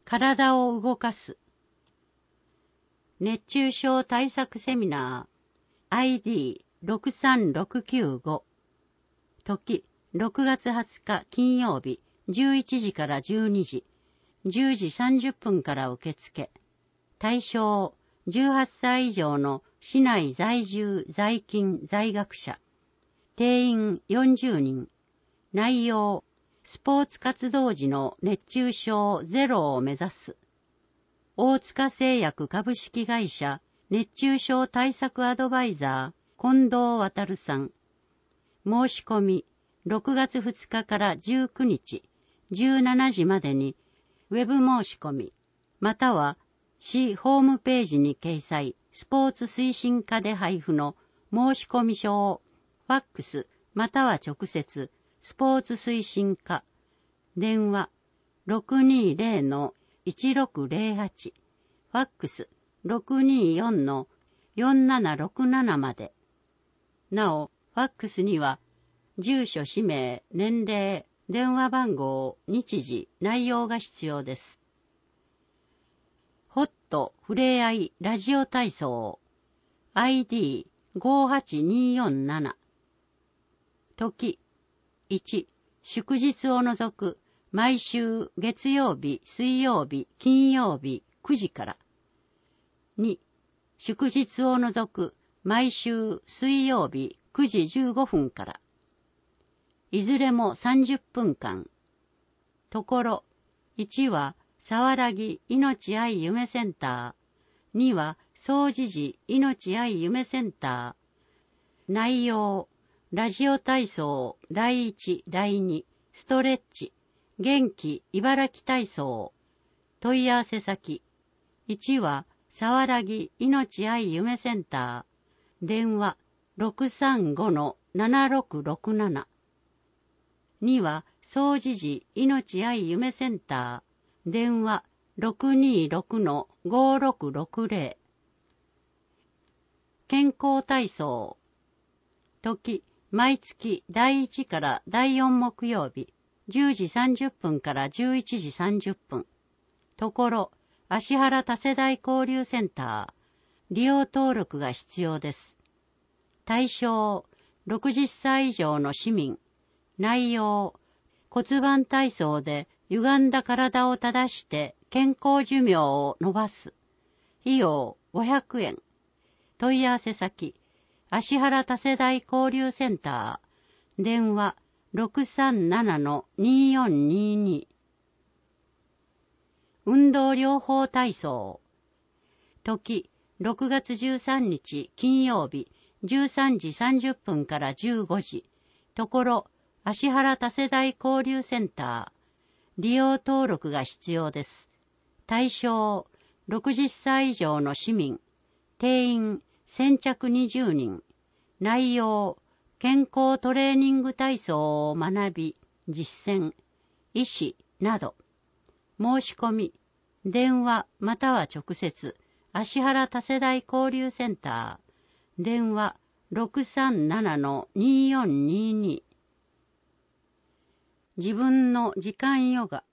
体を動かす。熱中症対策セミナー ID63695 時6月20日金曜日11時から12時10時30分から受付。対象18歳以上の市内在住在勤在学者。定員40人。内容スポーツ活動時の熱中症ゼロを目指す。大塚製薬株式会社熱中症対策アドバイザー近藤航さん。申し込み6月2日から19日17時までにウェブ申し込みまたは市ホームページに掲載スポーツ推進課で配布の申し込み書をファックスまたは直接スポーツ推進課電話 620-1608 ファックス 624-4767 まで。なおファックスには住所氏名年齢電話番号日時内容が必要です。ホットふれあいラジオ体操 ID58247 時1祝日を除く毎週月曜日水曜日金曜日9時から2祝日を除く毎週水曜日9時15分からいずれも30分間。ところ1はさわらぎ命愛夢センター2は総持寺命愛夢センター。内容ラジオ体操第1第2ストレッチ元気茨城体操。問い合わせ先1はさわらぎ命愛夢センター電話 635-7667 2は総持寺命愛夢センター電話 626-5660 健康体操時毎月第1から第4木曜日10時30分から11時30分ところ芦原多世代交流センター利用登録が必要です。対象60歳以上の市民。内容骨盤体操で歪んだ体を正して健康寿命を延ばす。費用500円。問い合わせ先芦原多世代交流センター電話 637-2422 運動療法体操時6月13日金曜日13時30分から15時ところ芦原多世代交流センター利用登録が必要です。対象60歳以上の市民。定員先着20人。内容健康トレーニング体操を学び実践医師など。申し込み電話または直接芦原多世代交流センター電話 637-2422 自分の時間ヨガ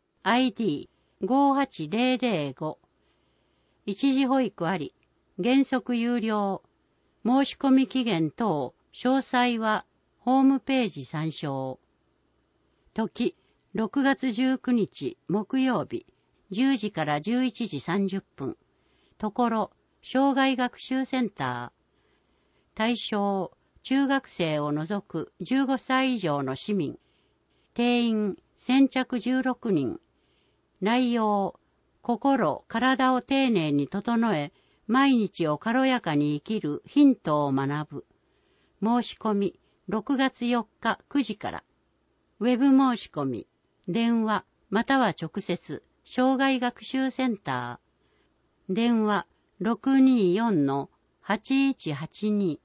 ID58005 一時保育あり原則有料申し込み期限等詳細はホームページ参照。時6月19日木曜日10時から11時30分ところ障害学習センター対象中学生を除く15歳以上の市民。定員先着16人。内容心体を丁寧に整え毎日を軽やかに生きるヒントを学ぶ。申し込み6月4日9時からウェブ申し込み電話または直接障害学習センター電話 624-8182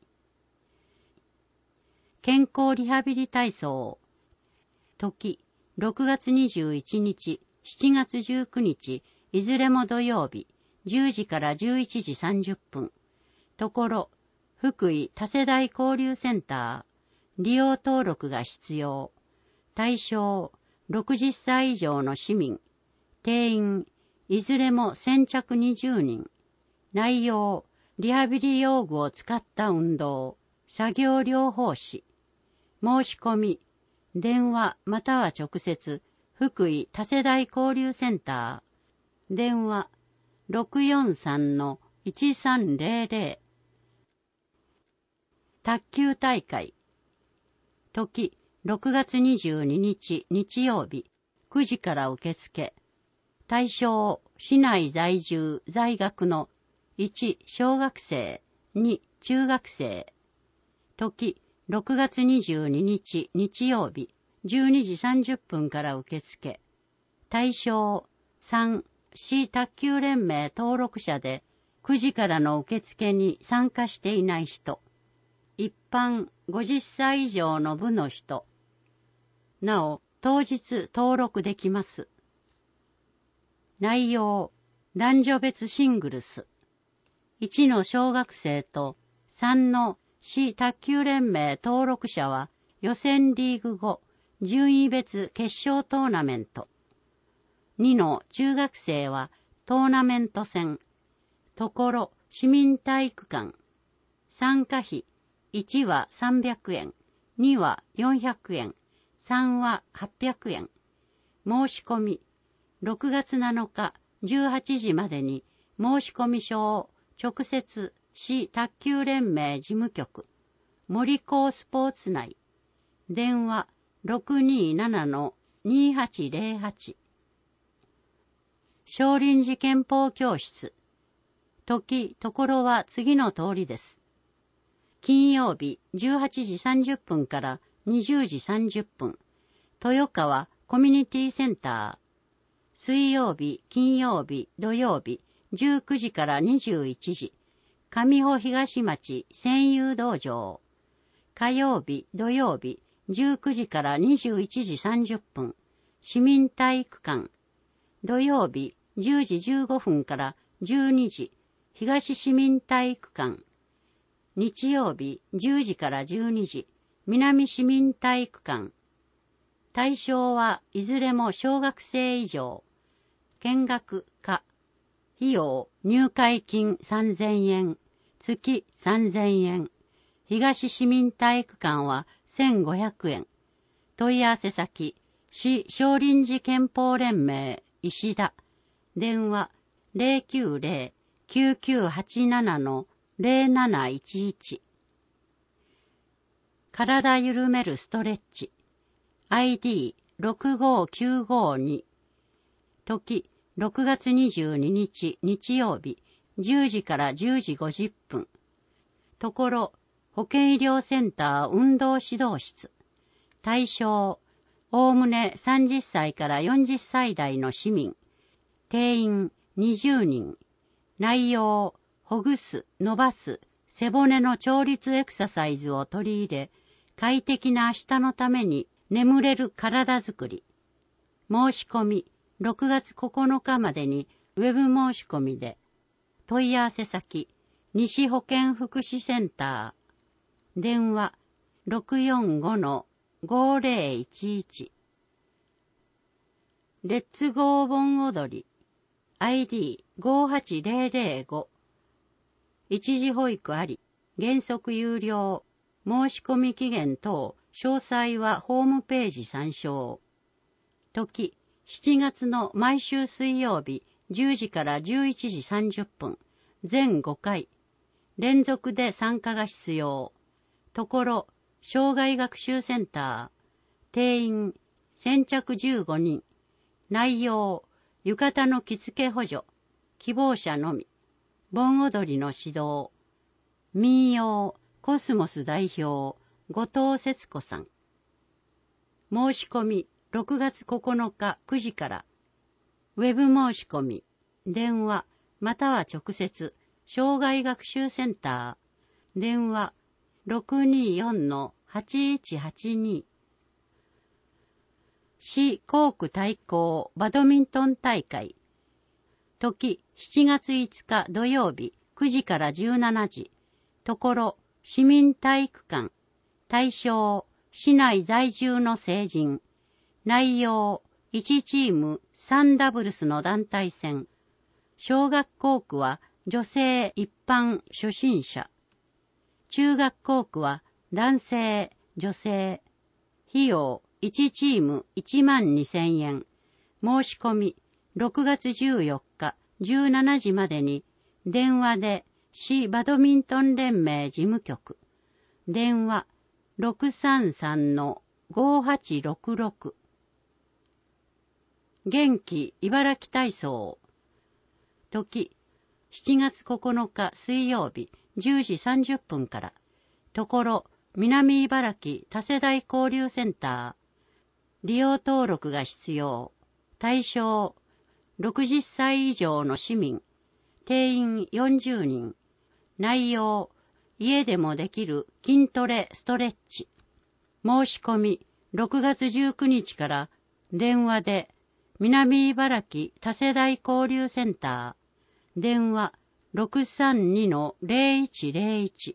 健康リハビリ体操時6月21日7月19日いずれも土曜日10時から11時30分ところ福井多世代交流センター利用登録が必要。対象60歳以上の市民。定員いずれも先着20人。内容、リハビリ用具を使った運動、作業療法士。申し込み、電話または直接、福井多世代交流センター。電話、643-1300。卓球大会。時、6月22日日曜日、9時から受付。対象、市内在住、在学の1、小学生、2、中学生。時、6月22日日曜日、12時30分から受付。対象、3、市卓球連盟登録者で、9時からの受付に参加していない人。一般50歳以上の部の人。なお、当日登録できます。内容、男女別シングルス。1の小学生と3の市卓球連盟登録者は予選リーグ後、順位別決勝トーナメント。2の中学生はトーナメント戦。ところ市民体育館。参加費、1は300円、2は400円、3は800円。申し込み、6月7日18時までに申込書を直接市卓球連盟事務局、森高スポーツ内。電話627-2808。少林寺拳法教室。時、ところは次の通りです。金曜日18時30分から20時30分、豊川コミュニティセンター。水曜日、金曜日、土曜日、19時から21時、上穂東町戦友道場。火曜日、土曜日、19時から21時30分、市民体育館。土曜日、10時15分から12時、東市民体育館。日曜日10時から12時、南市民体育館。対象はいずれも小学生以上。見学可。費用、入会金3000円、月3000円。東市民体育館は1500円。問い合わせ先、市少林寺拳法連盟、石田。電話、090-9987-0711。体緩めるストレッチ。ID65952。時、6月22日日曜日、10時から10時50分。ところ、保健医療センター運動指導室。対象、おおむね30歳から40歳代の市民。定員20人。内容、ほぐす、伸ばす、背骨の調律エクササイズを取り入れ、快適な明日のために眠れる体づくり。申し込み、6月9日までにウェブ申し込みで。問い合わせ先、西保健福祉センター。電話、645-5011。レッツゴー盆踊り。ID58005。一時保育あり、原則有料。申し込み期限等、詳細はホームページ参照。時、7月の毎週水曜日、10時から11時30分、全5回。連続で参加が必要。ところ、障害学習センター。定員、先着15人。内容、浴衣の着付け補助。希望者のみ。盆踊りの指導。民謡、コスモス代表、後藤節子さん。申し込み、6月9日9時から。ウェブ申し込み、電話、または直接、障害学習センター。電話、624-8182。市校区対抗バドミントン大会。時、7月5日土曜日、9時から17時。ところ、市民体育館。対象、市内在住の成人。内容、1チーム3ダブルスの団体戦。 小学校区は女性一般初心者。中学校区は男性、女性。費用1チーム12,000円。申し込み6月14日17時までに電話で市バドミントン連盟事務局。電話633-5866。元気茨城体操。時7月9日水曜日10時30分から。ところ南茨城多世代交流センター。利用登録が必要。対象60歳以上の市民。定員40人。内容家でもできる筋トレストレッチ。申し込み6月19日から電話で南茨城多世代交流センター。電話632-0101。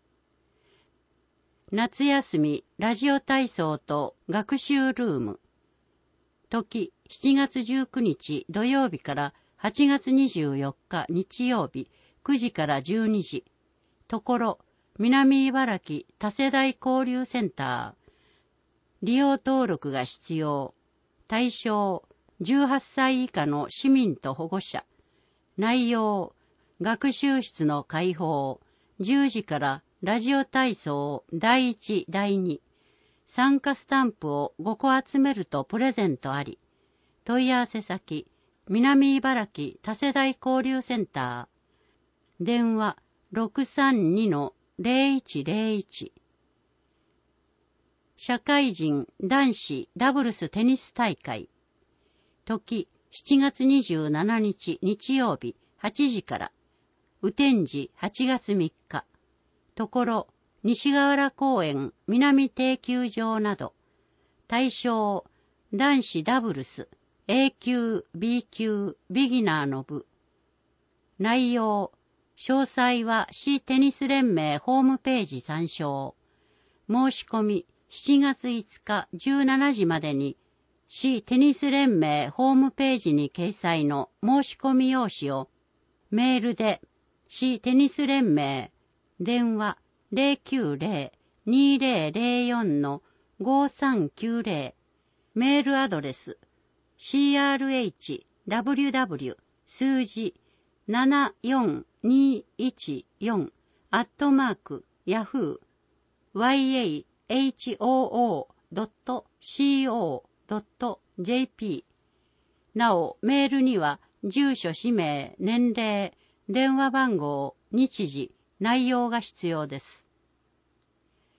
夏休みラジオ体操と学習ルーム。時7月19日土曜日から8月24日日曜日9時から12時。ところ南茨城多世代交流センター。利用登録が必要。対象18歳以下の市民と保護者。内容学習室の開放。10時からラジオ体操第1、第2。参加スタンプを5個集めるとプレゼントあり。問い合わせ先南茨城多世代交流センター。電話632-0101。社会人男子ダブルステニス大会。時7月27日日曜日8時から。雨天時8月3日。ところ西河原公園南定球場など。対象男子ダブルス A 級 B 級ビギナーの部。内容詳細は市テニス連盟ホームページ参照。申し込み7月5日17時までに市テニス連盟ホームページに掲載の申し込み用紙をメールで市テニス連盟電話090-2004-5390。メールアドレス crhww 数字74214 yahoo.co.jp。 なおメールには住所氏名年齢電話番号日時内容が必要です。